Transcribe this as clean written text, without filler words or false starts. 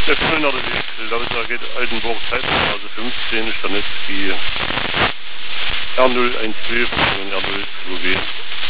Der Kölner Weg, Lauter geht Altenburg Zeitstraße 15, ist der Netz die R012 und R012B.